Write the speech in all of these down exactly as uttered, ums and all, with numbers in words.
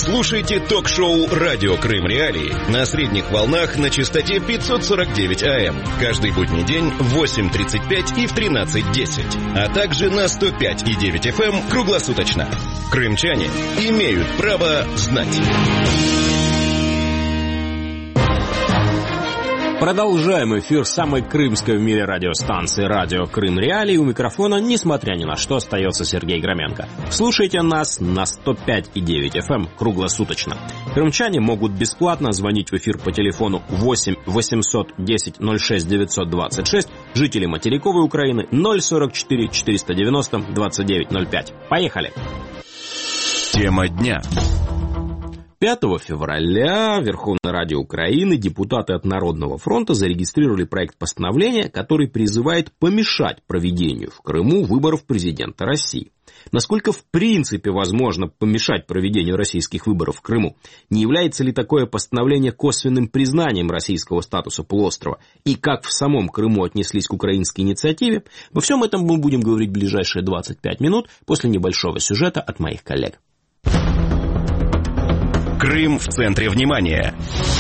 Слушайте ток-шоу «Радио Крым Реалии» на средних волнах на частоте пятьсот сорок девять АМ. Каждый будний день в восемь тридцать пять и в тринадцать десять. А также на сто пять и девять эф эм круглосуточно. Крымчане имеют право знать. Продолжаем эфир самой крымской в мире радиостанции «Радио Крым Реалии». У микрофона, несмотря ни на что, остается Сергей Громенко. Слушайте нас на сто пять и девять эф эм круглосуточно. Крымчане могут бесплатно звонить в эфир по телефону восемь восемьсот десять ноль шесть девятьсот двадцать шесть, жители материковой Украины ноль сорок четыре четыреста девяносто двадцать девять ноль пять. Поехали! Тема дня. пятого февраля в Верховной Раде Украины депутаты от Народного фронта зарегистрировали проект постановления, который призывает помешать проведению в Крыму выборов президента России. Насколько в принципе возможно помешать проведению российских выборов в Крыму? Не является ли такое постановление косвенным признанием российского статуса полуострова? И как в самом Крыму отнеслись к украинской инициативе? Во всем этом мы будем говорить в ближайшие двадцать пять минут после небольшого сюжета от моих коллег. Крым в центре внимания.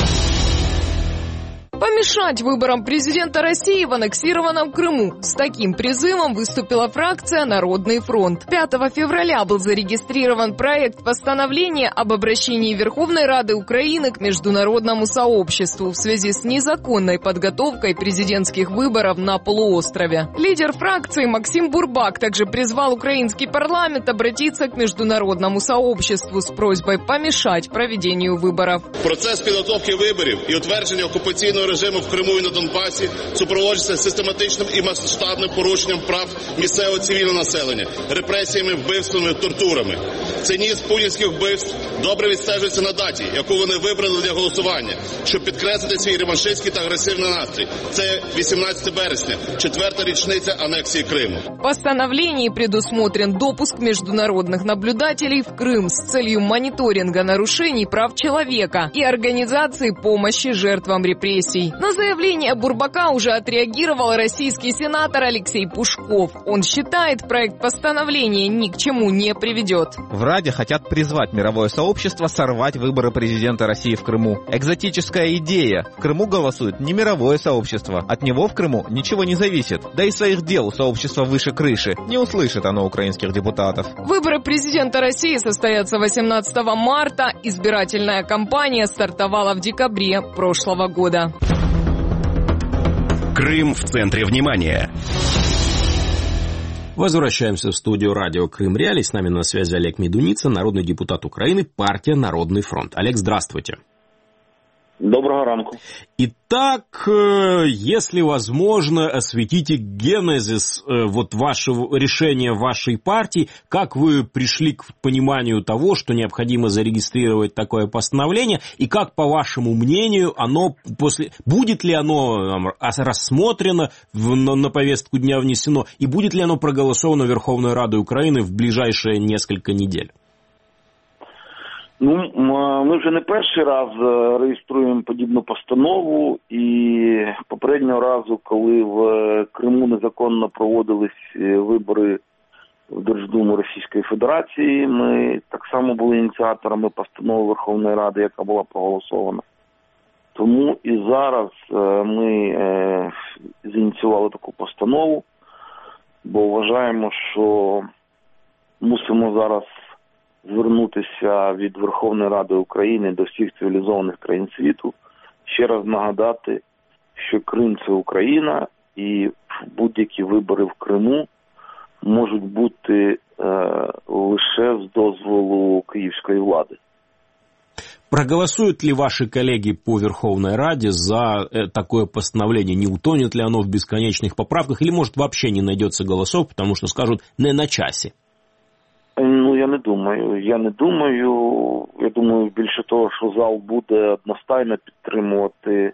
Помешать выборам президента России в аннексированном Крыму. С таким призывом выступила фракция «Народный фронт». пятого февраля был зарегистрирован проект постановления об обращении Верховной Рады Украины к международному сообществу в связи с незаконной подготовкой президентских выборов на полуострове. Лидер фракции Максим Бурбак также призвал украинский парламент обратиться к международному сообществу с просьбой помешать проведению выборов. Процес підготовки виборів і утвердження окупаційного режиму в Криму і на Донбасі супроводжується систематичним і масштабним порушенням прав місцевого цивільного населення, репресіями, вбивствами, тортурами. Цинізм путінських вбивств добре відстежується на даті, яку вони вибрали для голосування, щоб підкреслити свій реваншистський та агресивний настрій. Це вісімнадцяте березня, четверта річниця анексії Криму. В постановлении предусмотрен допуск международных наблюдателей в Крым с целью мониторинга нарушений прав человека и организации помощи жертвам репрессий. На заявление Бурбака уже отреагировал российский сенатор Алексей Пушков. Он считает, проект постановления ни к чему не приведет. В Раде хотят призвать мировое сообщество сорвать выборы президента России в Крыму. Экзотическая идея. В Крыму голосует не мировое сообщество. От него в Крыму ничего не зависит. Да и своих дел у сообщества выше крыши. Не услышит оно украинских депутатов. Выборы президента России состоятся восемнадцатого марта. Избирательная кампания стартовала в декабре прошлого года. Крым в центре внимания. Возвращаемся в студию радио Крым Реалии. С нами на связи Олег Медуница, народный депутат Украины, партия «Народный фронт». Олег, здравствуйте. Доброго ранку. Итак, если возможно, осветите генезис вот вашего решения вашей партии, как вы пришли к пониманию того, что необходимо зарегистрировать такое постановление, и как, по вашему мнению, оно после будет ли оно рассмотрено на, на повестку дня внесено, и будет ли оно проголосовано Верховной Радой Украины в ближайшие несколько недель? Ну, ми вже не перший раз реєструємо подібну постанову, і попереднього разу, коли в Криму незаконно проводились вибори в Держдуму Російської Федерації, ми так само були ініціаторами постанови Верховної Ради, яка була проголосована. Тому і зараз ми зініціювали таку постанову, бо вважаємо, що мусимо зараз звернутися від Верховної Ради України до всіх цивілізованих країн світу, ще раз нагадати, що Крим – це Україна, і будь-які вибори в Криму можуть бути е, лише з дозволу київської влади. Проголосуют ли ваши коллеги по Верховной Раде за такое постановление? Не утонет ли оно в бесконечных поправках? Или, может, вообще не найдется голосов, потому что скажут «не на часі»? Ну, я не думаю. Я не думаю. Я думаю, більше того, що зал буде одностайно підтримувати е,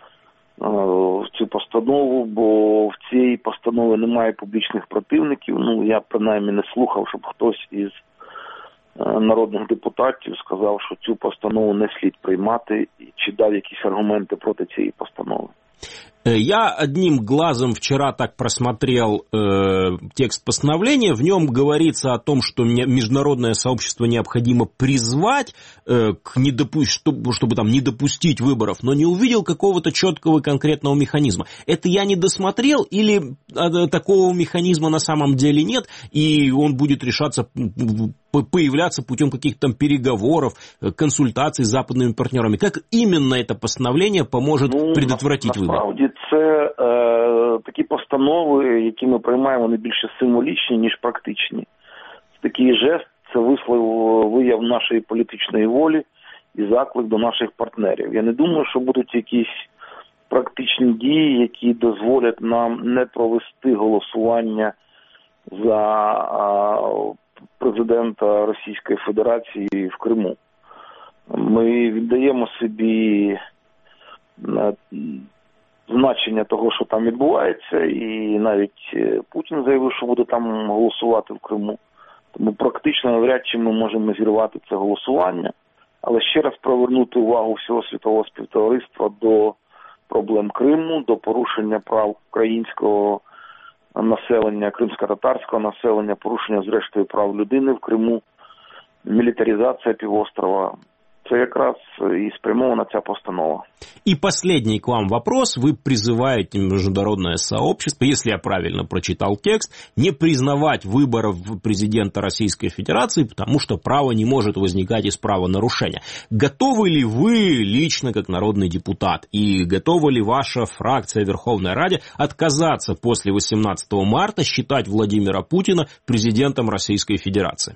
цю постанову, бо в цій постанові немає публічних противників. Ну, я принаймні не слухав, щоб хтось із е, народних депутатів сказав, що цю постанову не слід приймати, чи дав якісь аргументи проти цієї постанови. Я одним глазом вчера так просмотрел э, текст постановления. В нем говорится о том, что международное сообщество необходимо призвать, э, к недопу... чтобы, чтобы там не допустить выборов, но не увидел какого-то четкого и конкретного механизма. Это я не досмотрел или э, такого механизма на самом деле нет, и он будет решаться, появляться путем каких-то там переговоров, консультаций с западными партнерами? Как именно это постановление поможет ну, предотвратить на, вибори? Насправді це е, такі постанови, які ми приймаємо, вони більше символічні, ніж практичні. Такий жест – це вислов, вияв нашої політичної волі і заклик до наших партнерів. Я не думаю, що будуть якісь практичні дії, які дозволять нам не провести голосування за а, президента Російської Федерації в Криму. Ми віддаємо собі значення того, що там відбувається, і навіть Путін заявив, що буде там голосувати в Криму. Тому практично навряд чи ми можемо зірвати це голосування. Але ще раз привернути увагу всього світового співтовариства до проблем Криму, до порушення прав українського населення, кримсько-татарського населення, порушення, зрештою, прав людини в Криму, милитаризация півострова. Это как раз и спрямована ця постанова. И последний к вам вопрос. Вы призываете международное сообщество, если я правильно прочитал текст, не признавать выборов президента Российской Федерации, потому что право не может возникать из правонарушения. Готовы ли вы лично, как народный депутат, и готова ли ваша фракция Верховной Раде отказаться после восемнадцатого марта считать Владимира Путина президентом Российской Федерации?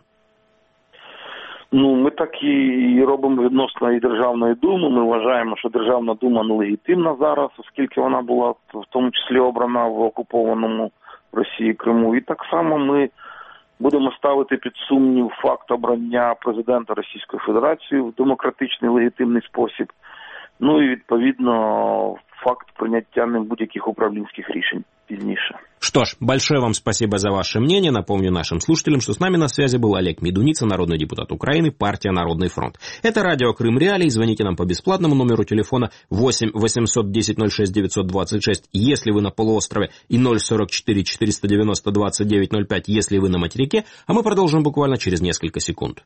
Ну, ми так і робимо відносно і Державної думи. Ми вважаємо, що Державна дума нелегітимна зараз, оскільки вона була в тому числі обрана в окупованому Росії Криму. І так само ми будемо ставити під сумнів факт обрання президента Російської Федерації в демократичний легітимний спосіб. Ну і відповідно факт прийняття ним будь-яких управлінських рішень пізніше. Что ж, большое вам спасибо за ваше мнение. Напомню нашим слушателям, что с нами на связи был Олег Медуница, народный депутат Украины, партия «Народный фронт». Это радио Крым Реалии. Звоните нам по бесплатному номеру телефона восемь восемьсот десять ноль шесть девятьсот двадцать шесть, если вы на полуострове, и ноль сорок четыре четыреста девяносто двадцать девять ноль пять, если вы на материке. А мы продолжим буквально через несколько секунд.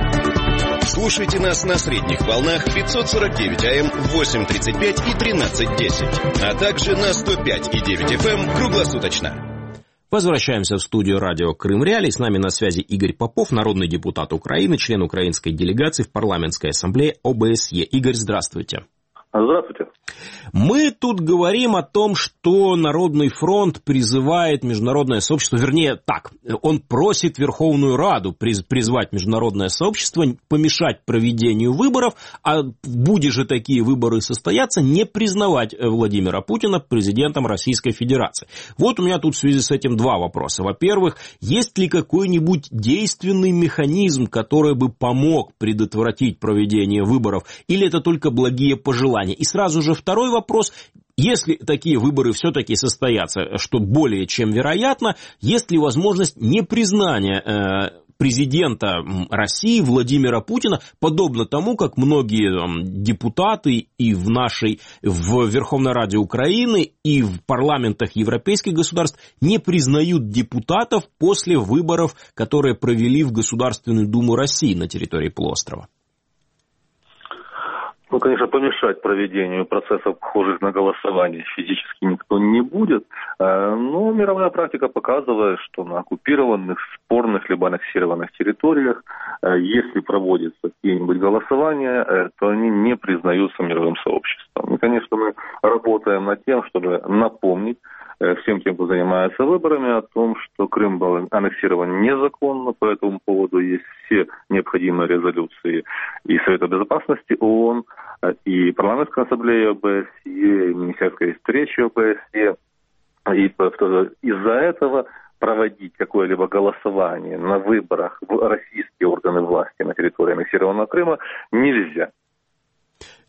Слушайте нас на средних волнах пятьсот сорок девять АМ, восемь тридцать пять и тринадцать десять, а также на сто пять и девять эф эм круглосуточно. Возвращаемся в студию радио Крым Реалии. С нами на связи Игорь Попов, народный депутат Украины, член украинской делегации в парламентской ассамблее о бэ эс е. Игорь, здравствуйте. Здравствуйте. Мы тут говорим о том, что Народный фронт призывает международное сообщество, вернее так, он просит Верховную Раду призвать международное сообщество помешать проведению выборов, а будь же такие выборы состояться, не признавать Владимира Путина президентом Российской Федерации. Вот у меня тут в связи с этим два вопроса. Во-первых, есть ли какой-нибудь действенный механизм, который бы помог предотвратить проведение выборов, или это только благие пожелания? И сразу же второй вопрос. Если такие выборы все-таки состоятся, что более чем вероятно, есть ли возможность непризнания э, президента России Владимира Путина, подобно тому, как многие там, депутаты и в нашей, в Верховной Раде Украины, и в парламентах европейских государств не признают депутатов после выборов, которые провели в Государственную Думу России на территории полуострова? Ну, конечно, помешать проведению процессов, похожих на голосование, физически никто не будет. Но мировая практика показывает, что на оккупированных, спорных либо аннексированных территориях, если проводятся какие-нибудь голосования, то они не признаются мировым сообществом. И, конечно, мы работаем над тем, чтобы напомнить всем тем, кто занимается выборами, о том, что Крым был аннексирован незаконно, по этому поводу есть все необходимые резолюции и Совета Безопасности ООН, и парламентской ассамблеи о бэ эс е, и министерской встречи о бэ эс е. И из-за этого проводить какое-либо голосование на выборах в российские органы власти на территории аннексированного Крыма нельзя.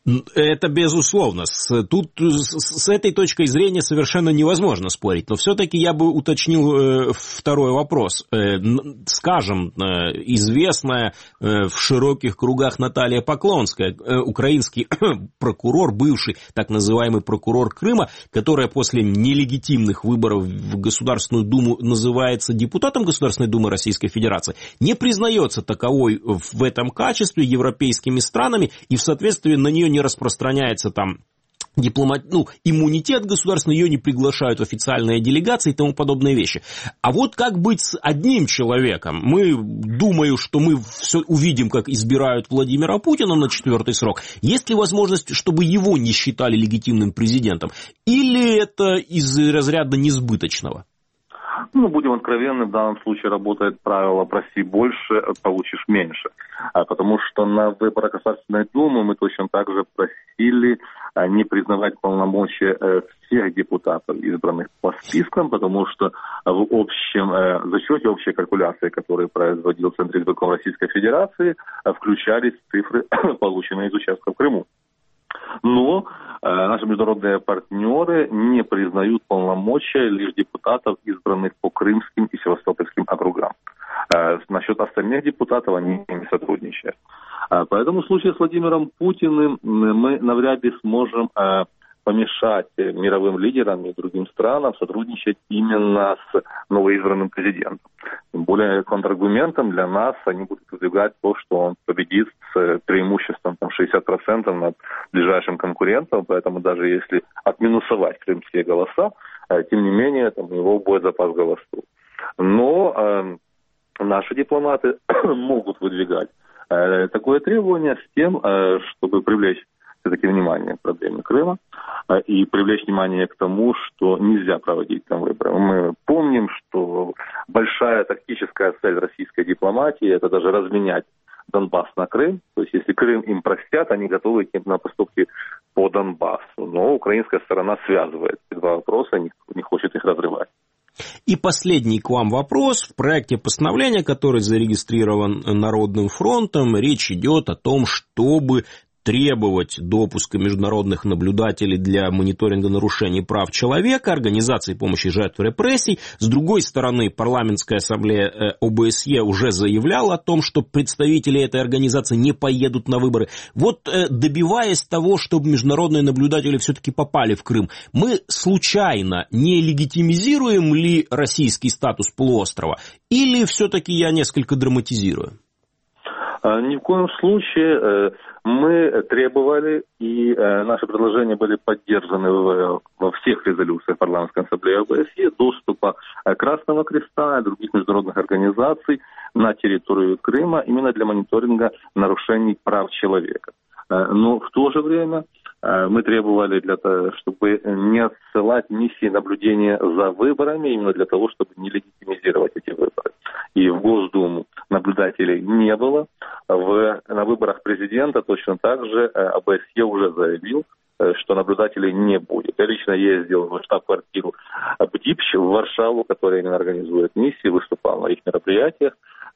Это безусловно. Тут с этой точкой зрения совершенно невозможно спорить. Но все-таки я бы уточнил второй вопрос. Скажем, известная в широких кругах Наталья Поклонская, украинский прокурор, бывший так называемый прокурор Крыма, которая после нелегитимных выборов в Государственную Думу называется депутатом Государственной Думы Российской Федерации, не признается таковой в этом качестве европейскими странами, и в соответствии на нее не распространяется там дипломат, ну, иммунитет государственный, ее не приглашают в официальные делегации и тому подобные вещи. А вот как быть с одним человеком? Мы, думаю, что мы все увидим, как избирают Владимира Путина на четвертый срок. Есть ли возможность, чтобы его не считали легитимным президентом? Или это из разряда несбыточного? Ну, будем откровенны, в данном случае работает правило «проси больше, получишь меньше». Потому что на выборах Государственной Думы мы точно так же просили не признавать полномочия всех депутатов, избранных по спискам, потому что в общем зачете, общей калькуляции, которые производил Центр избирком Российской Федерации, включались цифры, полученные из участка в Крыму. Но э, наши международные партнеры не признают полномочия лишь депутатов, избранных по крымским и севастопольским округам. Э, насчет остальных депутатов они не сотрудничают. Э, поэтому в случае с Владимиром Путиным мы навряд ли сможем э, помешать мировым лидерам и другим странам сотрудничать именно с новоизбранным президентом. Тем более контраргументом для нас они будут выдвигать то, что он победит с преимуществом там, шестьдесят процентов над ближайшим конкурентом, поэтому даже если отминусовать крымские голоса, тем не менее там, у него будет запас голосов. Но э, наши дипломаты могут выдвигать э, такое требование с тем, э, чтобы привлечь все-таки внимание к проблеме Крыма и привлечь внимание к тому, что нельзя проводить там выборы. Мы помним, что большая тактическая цель российской дипломатии – это даже разменять Донбасс на Крым. То есть, если Крым им простят, они готовы идти на поступки по Донбассу. Но украинская сторона связывает эти два вопроса, не, не хочет их разрывать. И последний к вам вопрос. В проекте постановления, который зарегистрирован Народным фронтом, речь идет о том, чтобы требовать допуска международных наблюдателей для мониторинга нарушений прав человека, организации помощи жертвам репрессий. С другой стороны, парламентская ассамблея ОБСЕ уже заявляла о том, что представители этой организации не поедут на выборы. Вот добиваясь того, чтобы международные наблюдатели все-таки попали в Крым, мы случайно не легитимизируем ли российский статус полуострова? Или все-таки я несколько драматизирую? Ни в коем случае. Мы требовали, и наши предложения были поддержаны во всех резолюциях парламентской ассамблеи ОБСЕ, доступа Красного Креста и других международных организаций на территорию Крыма именно для мониторинга нарушений прав человека. Но в то же время мы требовали, для того, чтобы не отсылать миссии наблюдения за выборами, именно для того, чтобы не легитимизировать эти выборы. И в Госдуму наблюдателей не было. В, на выборах президента точно так же ОБСЕ уже заявил, что наблюдателей не будет. Я лично ездил в штаб-квартиру БДИПЩ в Варшаву, которая именно организует миссии, выступал на их мероприятиях,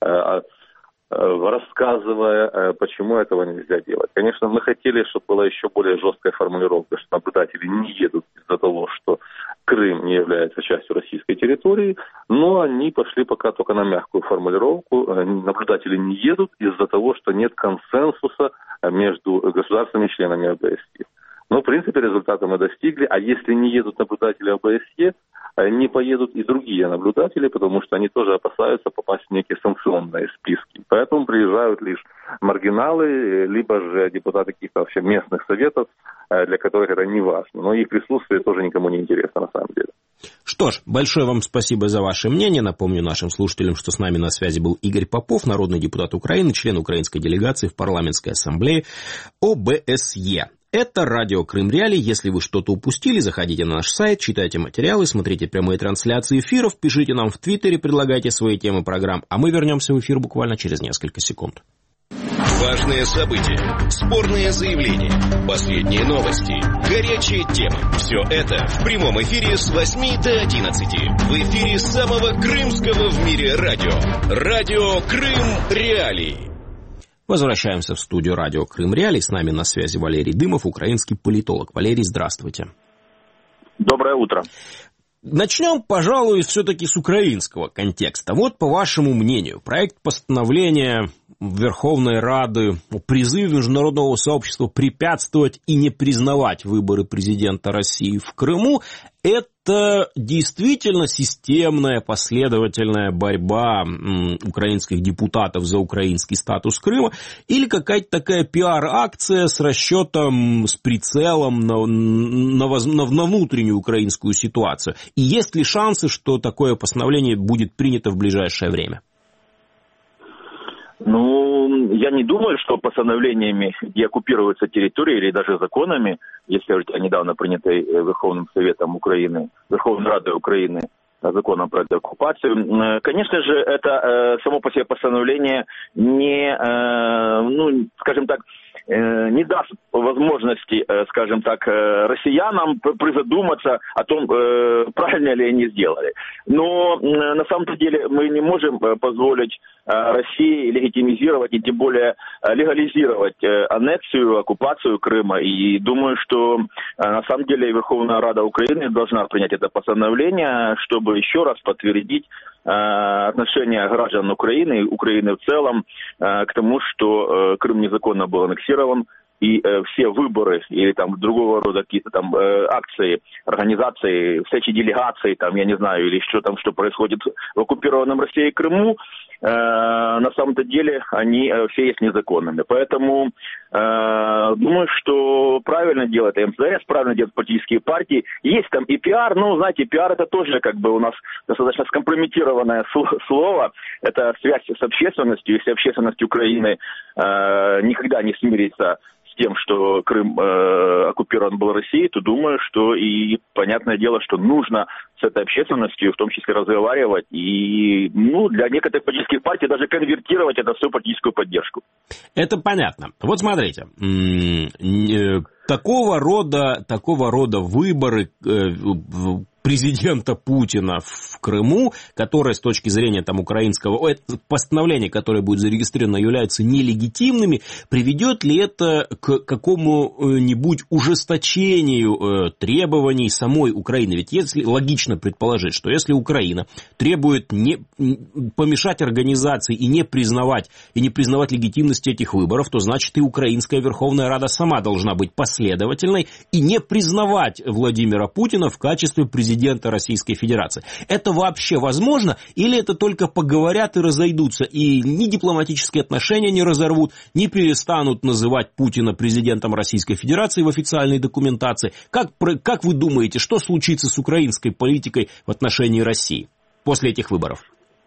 рассказывая, почему этого нельзя делать. Конечно, мы хотели, чтобы была еще более жесткая формулировка, что наблюдатели не едут из-за того, что Крым не является частью российской территории, но они пошли пока только на мягкую формулировку. Наблюдатели не едут из-за того, что нет консенсуса между государственными членами ОБСЕ. Но, в принципе, результаты мы достигли, а если не едут наблюдатели ОБСЕ, не поедут и другие наблюдатели, потому что они тоже опасаются попасть в некие санкционные списки. Поэтому приезжают лишь маргиналы, либо же депутаты каких-то вообще местных советов, для которых это не важно. Но их присутствие тоже никому не интересно на самом деле. Что ж, большое вам спасибо за ваше мнение. Напомню нашим слушателям, что с нами на связи был Игорь Попов, народный депутат Украины, член украинской делегации в парламентской ассамблее ОБСЕ. Это радио Крым Реалии. Если вы что-то упустили, заходите на наш сайт, читайте материалы, смотрите прямые трансляции эфиров, пишите нам в Твиттере, предлагайте свои темы программ, а мы вернемся в эфир буквально через несколько секунд. Важные события, спорные заявления, последние новости, горячие темы. Все это в прямом эфире с восьми до одиннадцати. В эфире самого крымского в мире радио. Радио Крым Реалии. Возвращаемся в студию радио Крым Реалии. С нами на связи Валерий Дымов, украинский политолог. Валерий, здравствуйте. Доброе утро. Начнем, пожалуй, все-таки с украинского контекста. Вот, по вашему мнению, проект постановления Верховной Рады о призыве международного сообщества препятствовать и не признавать выборы президента России в Крыму – это действительно системная, последовательная борьба украинских депутатов за украинский статус Крыма или какая-то такая пиар-акция с расчетом, с прицелом на, на, на, на внутреннюю украинскую ситуацию? И есть ли шансы, что такое постановление будет принято в ближайшее время? Ну, я не думаю, что постановлениями, где оккупируются территории или даже законами, если говорить о недавно принятой Верховным Советом Украины, Верховной Радой Украины, законом про деоккупацию, конечно же, это само по себе постановление не, ну, скажем так, не даст возможности, скажем так, россиянам призадуматься о том, правильно ли они сделали. Но на самом-то деле мы не можем позволить России легитимизировать и тем более легализировать аннексию, оккупацию Крыма. И думаю, что на самом деле Верховная Рада Украины должна принять это постановление, чтобы еще раз подтвердить отношение граждан Украины, Украины в целом, к тому, что Крым незаконно был аннексирован, и э, все выборы или там другого рода какие-то там э, акции, организации, всякие делегации, там, я не знаю, или что там, что происходит в оккупированном Россией Крыму, э, на самом-то деле они э, все есть незаконными. Поэтому э, думаю, что правильно делает МЗС, правильно делают политические партии. Есть там и пиар, ну, знаете, пиар это тоже как бы у нас достаточно скомпрометированное слово. Это связь с общественностью. Если общественность Украины э, никогда не смирится тем, что Крым э, оккупирован был Россией, то думаю, что и понятное дело, что нужно с этой общественностью в том числе разговаривать и, ну, для некоторых политических партий даже конвертировать это всю политическую поддержку. Это понятно. Вот смотрите, такого рода, такого рода выборы президента Путина в Крыму, которое с точки зрения там, украинского постановления, которое будет зарегистрировано, являются нелегитимными, приведет ли это к какому-нибудь ужесточению требований самой Украины? Ведь если логично предположить, что если Украина требует не, помешать организации и не признавать, и не признавать легитимность этих выборов, то значит и Украинская Верховная Рада сама должна быть последовательной и не признавать Владимира Путина в качестве президента Российской Федерации. Это вообще возможно? Или это только поговорят и разойдутся, и ни дипломатические отношения не разорвут, ни перестанут называть Путина президентом Российской Федерации в официальной документации? Как, как вы думаете, что случится с украинской политикой в отношении России после этих выборов?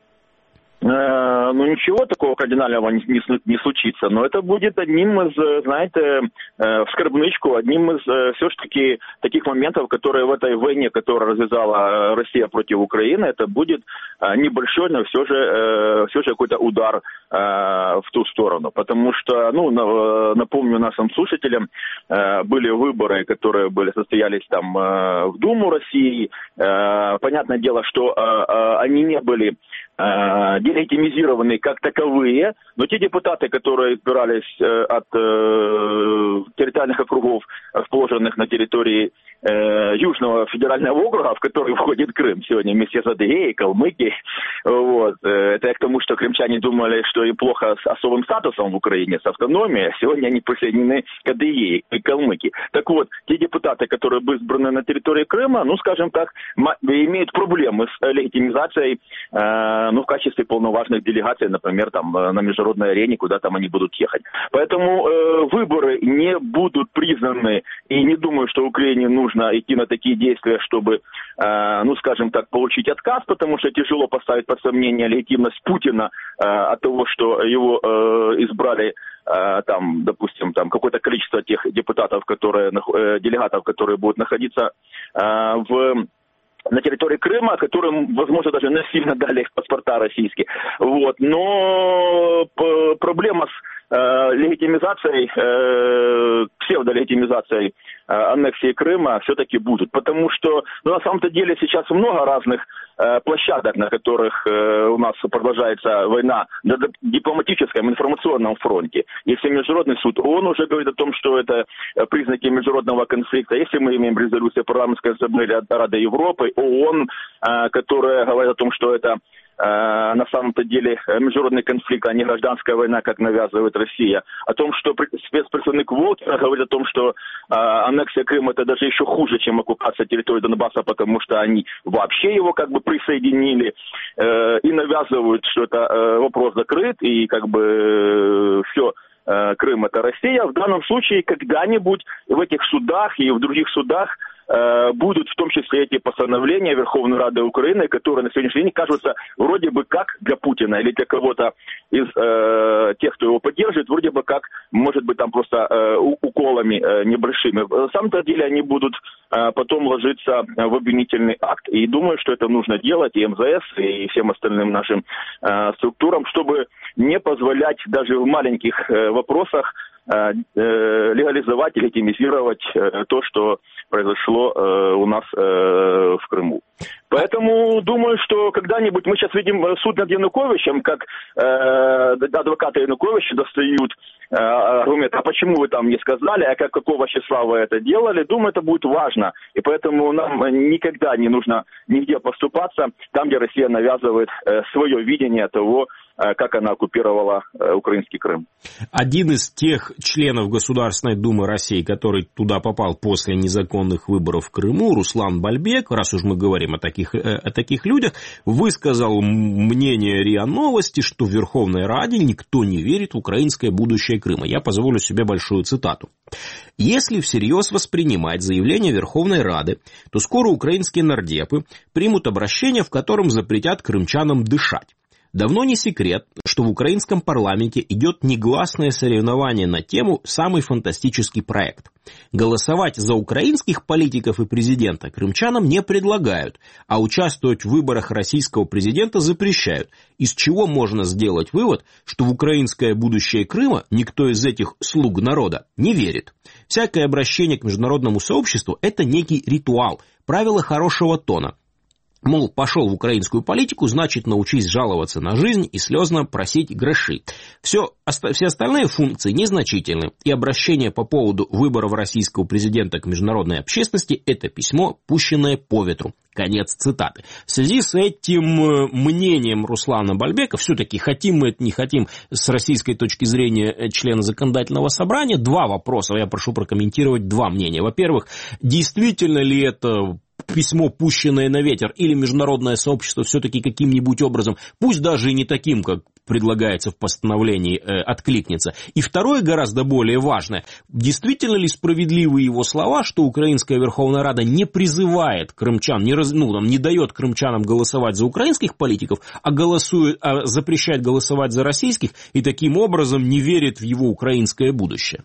Ну, ничего такого кардинального не, не, не случится, но это будет одним из, знаете, в скорбнычку, одним из все-таки таких моментов, которые в этой войне, которую развязала Россия против Украины, это будет небольшой, но все же, все же какой-то удар в ту сторону, потому что, ну, напомню нашим слушателям, были выборы, которые были, состоялись там в Думу России, понятное дело, что они не были делегитимизированы как таковые, но те депутаты, которые избирались э, от э, территориальных округов, расположенных на территории э, Южного федерального округа, в который входит Крым, сегодня вместе с Адыгеей, Калмыкией, вот, э, это я к тому, что крымчане думали, что им плохо с особым статусом в Украине, с автономией, а сегодня они присоединены к Адыгее и Калмыкии. Так вот, те депутаты, которые были избраны на территории Крыма, ну, скажем так, имеют проблемы с легитимизацией, э, ну, в качестве полноважных делегаций, например, там, на международной арене, куда там они будут ехать. Поэтому э, выборы не будут признаны, и не думаю, что Украине нужно идти на такие действия, чтобы, э, ну, скажем так, получить отказ, потому что тяжело поставить под сомнение легитимность Путина э, от того, что его э, избрали э, там, допустим, там какое-то количество тех депутатов, которые, э, делегатов, которые будут находиться э, в на территории Крыма, которым, возможно, даже насильно дали их паспорта российские. Вот. Но проблема с легитимизацией, э, псевдолегитимизацией э, аннексии Крыма все-таки будут. Потому что, ну, на самом-то деле сейчас много разных э, площадок, на которых э, у нас продолжается война на дипломатическом, информационном фронте. Если Международный суд ООН уже говорит о том, что это признаки международного конфликта, если мы имеем резолюцию парламентской ассамблеи Рады Европы, ООН, э, которая говорит о том, что это на самом-то деле международный конфликт, а не гражданская война, как навязывает Россия. О том, что спецпредставник Волкер говорит о том, что аннексия Крыма это даже еще хуже, чем оккупация территории Донбасса, потому что они вообще его как бы присоединили и навязывают, что это вопрос закрыт и как бы все. Крым это Россия. В данном случае когда-нибудь в этих судах и в других судах э, будут в том числе эти постановления Верховной Рады Украины, которые на сегодняшний день кажутся вроде бы как для Путина или для кого-то из э, тех, кто его поддерживает, вроде бы как, может быть, там просто э, уколами э, небольшими. На самом-то деле они будут э, потом ложиться в обвинительный акт. И думаю, что это нужно делать и МЗС, и всем остальным нашим э, структурам, чтобы не позволять даже в маленьких э, вопросах э, э, легализовать, легитимизировать э, то, что произошло э, у нас э, в Крыму. Поэтому думаю, что когда-нибудь мы сейчас видим суд над Януковичем, как э, адвокаты Януковича достают э, аргументы, а почему вы там не сказали, а как, какого числа вы это делали. Думаю, это будет важно. И поэтому нам никогда не нужно нигде поступаться там, где Россия навязывает э, свое видение того, как она оккупировала украинский Крым. Один из тех членов Государственной Думы России, который туда попал после незаконных выборов в Крыму, Руслан Бальбек, раз уж мы говорим о таких, о таких людях, высказал мнение РИА Новости, что в Верховной Раде никто не верит в украинское будущее Крыма. Я позволю себе большую цитату. Если всерьез воспринимать заявление Верховной Рады, то скоро украинские нардепы примут обращение, в котором запретят крымчанам дышать. Давно не секрет, что в украинском парламенте идет негласное соревнование на тему «Самый фантастический проект». Голосовать за украинских политиков и президента крымчанам не предлагают, а участвовать в выборах российского президента запрещают, из чего можно сделать вывод, что в украинское будущее Крыма никто из этих слуг народа не верит. Всякое обращение к международному сообществу – это некий ритуал, правило хорошего тона. Мол, пошел в украинскую политику, значит, научись жаловаться на жизнь и слезно просить гроши. Все, все остальные функции незначительны, и обращение по поводу выборов российского президента к международной общественности – это письмо, пущенное по ветру. Конец цитаты. В связи с этим мнением Руслана Бальбека, все-таки хотим мы это, не хотим, с российской точки зрения члена законодательного собрания, два вопроса, я прошу прокомментировать два мнения. Во-первых, действительно ли это письмо, пущенное на ветер, или международное сообщество все-таки каким-нибудь образом, пусть даже и не таким, как предлагается в постановлении, э, откликнется. И второе, гораздо более важное, действительно ли справедливы его слова, что Украинская Верховная Рада не призывает крымчан, не, раз, ну, там, не дает крымчанам голосовать за украинских политиков, а, голосует, а запрещает голосовать за российских, и таким образом не верит в его украинское будущее?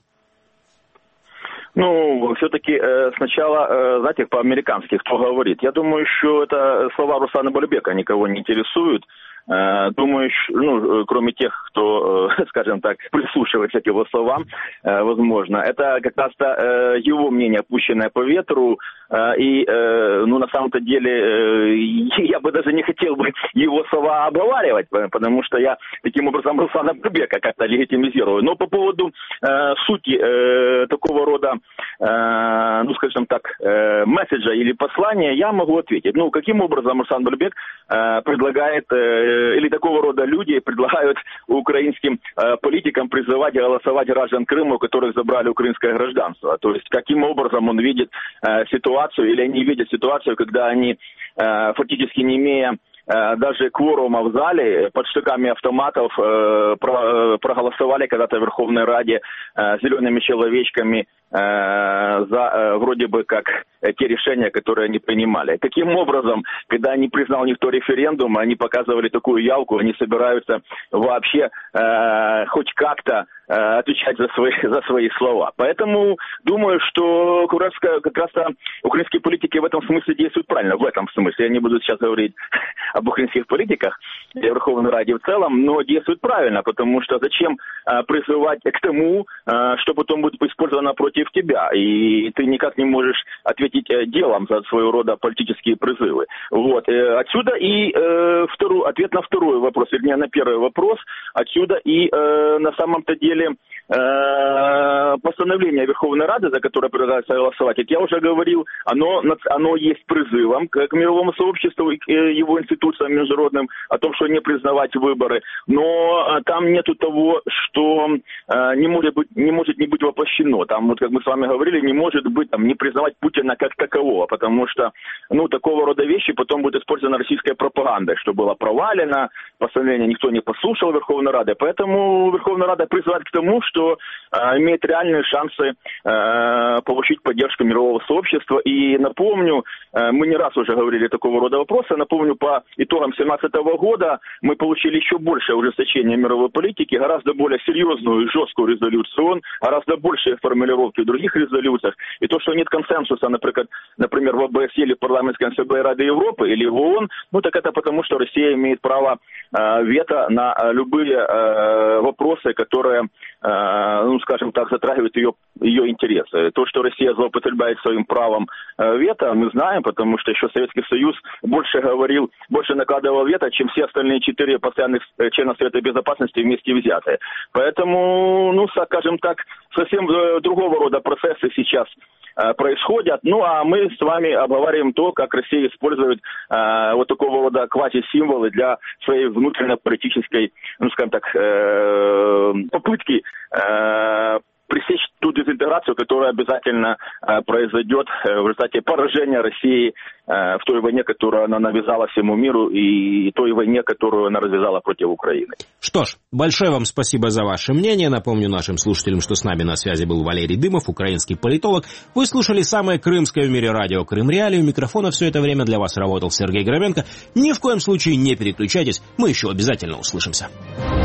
Ну, все-таки э, сначала, э, знаете, по-американски кто говорит. Я думаю, что это слова Руслана Бальбека никого не интересуют. Э, думаю, ну, кроме тех, кто, э, скажем так, прислушивается к его словам, э, возможно. Это как раз-то э, его мнение, пущенное по ветру. Э, и, э, ну, на самом-то деле, э, я бы даже не хотел бы его слова обговаривать, потому что я таким образом Руслана Бальбека как-то легитимизирую. Но по поводу э, сути э, такого рода, э, ну, скажем так, э, месседжа или послания, я могу ответить. Ну, каким образом Руслан Бальбек э, предлагает, э, или такого рода люди предлагают украинским э, политикам призывать голосовать граждан Крыма, у которых забрали украинское гражданство. То есть, каким образом он видит э, ситуацию, или они видят ситуацию, когда они, э, фактически не имея даже кворума в зале, под штыками автоматов э, про, проголосовали когда-то в Верховной Раде э, зелеными человечками за вроде бы как те решения, которые они принимали. Каким образом, когда не признал никто референдум, они показывали такую явку, они собираются вообще э, хоть как-то э, отвечать за свои, за свои слова. Поэтому думаю, что как раз, как раз украинские политики в этом смысле действуют правильно. В этом смысле. Я не буду сейчас говорить об украинских политиках и Верховной Раде в целом, но действуют правильно, потому что зачем э, призывать к тому, э, что потом будет использовано против тебя, и ты никак не можешь ответить делом за своего рода политические призывы. Вот. Отсюда и э, второй, ответ на второй вопрос, вернее, на первый вопрос. Отсюда и э, на самом-то деле э, постановление Верховной Рады, за которое предлагается голосовать, как я уже говорил, оно, оно есть призывом к, к мировому сообществу и к его институциям международным о том, что не признавать выборы. Но там нету того, что э, не, может быть, не может не быть воплощено. Там, вот как мы с вами говорили, не может быть там, не признавать Путина как такового, потому что, ну, такого рода вещи потом будет использована российская пропаганда, что было провалено, постановление никто не послушал Верховной Рады, поэтому Верховная Рада призывает к тому, что э, имеет реальные шансы э, получить поддержку мирового сообщества. И напомню, э, мы не раз уже говорили такого рода вопросы, напомню, по итогам две тысячи семнадцатого года мы получили еще большее ужесточение мировой политики, гораздо более серьезную и жесткую резолюцию, гораздо большие формулировки в других резолюциях, и то, что нет консенсуса, например, например, в ОБСЕ или в парламентской ассамблее Рады Европы или в ООН, ну так это потому, что Россия имеет право э, вето на любые э, вопросы, которые, э, ну скажем так, затрагивают ее, ее интересы. То, что Россия злоупотребляет своим правом э, вето, мы знаем, потому что еще Советский Союз больше говорил, больше накладывал вето, чем все остальные четыре постоянных члена Совета Безопасности вместе взятые. Поэтому, ну, скажем так, совсем другого рода процессы сейчас происходят. Ну, а мы с вами обговариваем то, как Россия использует э, вот такого рода квази-символы для своей внутренней-политической, ну, скажем так, э, попытки э, пресечь ту дезинтеграцию, которая обязательно э, произойдет э, в результате поражения России э, в той войне, которую она навязала всему миру, и той войне, которую она развязала против Украины. Что ж, большое вам спасибо за ваше мнение. Напомню нашим слушателям, что с нами на связи был Валерий Дымов, украинский политолог. Вы слушали самое крымское в мире радио «Крым Реалии». У микрофона все это время для вас работал Сергей Громенко. Ни в коем случае не переключайтесь, мы еще обязательно услышимся.